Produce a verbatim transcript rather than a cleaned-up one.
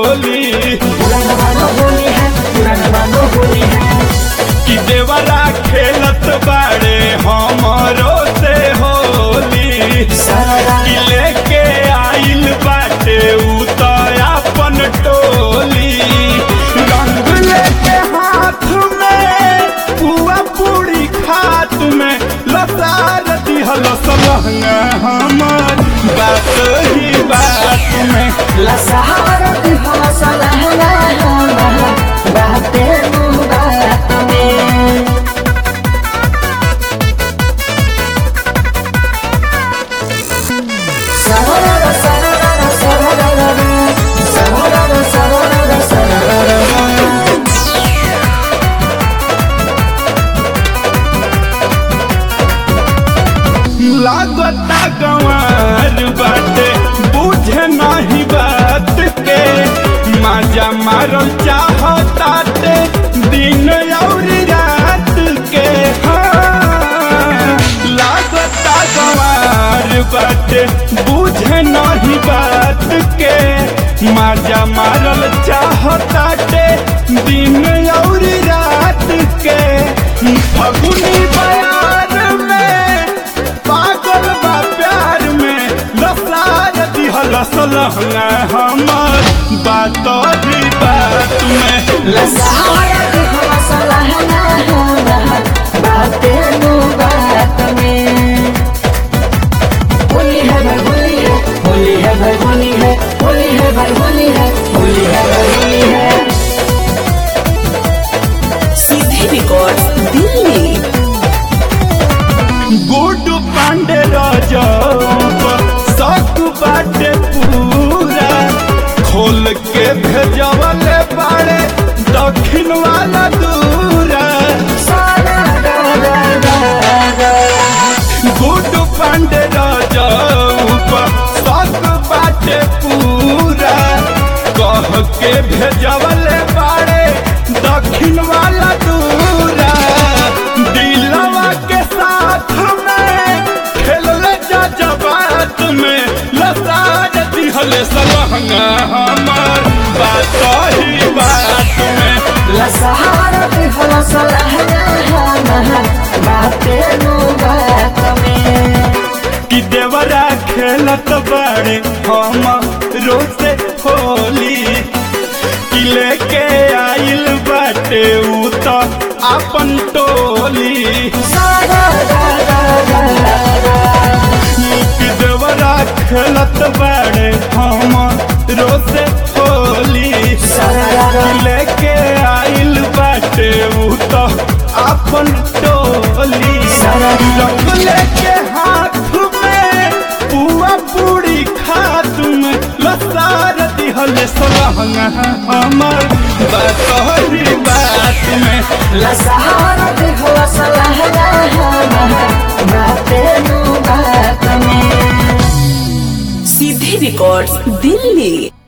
होली पुराना होली है, पुराना होली है। कि देवरा खेलत बाड़े हमरो से होली कि लेके आइल बाटे उ तो अपन टोली रंग लेके हाथ में पुआ पूरी खात में लसार दिहल सलहंगा हमर बात ही बात में लसहार दिहल सलहंगा हमर बाते बात में। सरर सरर सरर सरर सरर सरर लागता गंवार बाटे बुझे नहीं बात के माजा मारल चाहताटे दिन और रात के हाँ। लागता गंवार बाटे बुझे नहीं बात के माजा मारल चाहताटे दिन और रात के फगुनी बयार में पागल बा प्यार में लसार दिहल सलहंगा हमर बात ही बात में लसहार दिहल सलहंगा हमर बाते बात में। होली है भाई होली है, होली है भाई होली है, होली है भाई होली है, होली है भाई होली है। सीधे रिकॉर्ड्स दिल्ली। गुड पांडे रजब शक बाटे पूरा खोल के भेजवले बाड़े दक्षिण वाला दूरा गुड पांडे रजब शक बाटे पूरा कह के भेजवले बाड़े दक्षिण वाला दूरा दिलवा के साथ में खेलले जा जबात में लसार दिहल सलहंगा हमर बात ही बात में लसहार दिहल सलहंगा हमर बाते बात में। कि देवरा खेलत बाड़े हम रोसे होली कि लेके आइल बाटे उ तो अपन टोली कि देवरा खेलत बाड़े हम रोसे होली कि लेके आइल बाटे उ तो अपन टोली रंग लेके हाथ में पुआ पूरी खात में लसार दिहल सलहंगा हमर बात ही बात में लसहार दिहल सलहंगा हमर बाते बात में। सीधे रिकॉर्ड्स दिल्ली।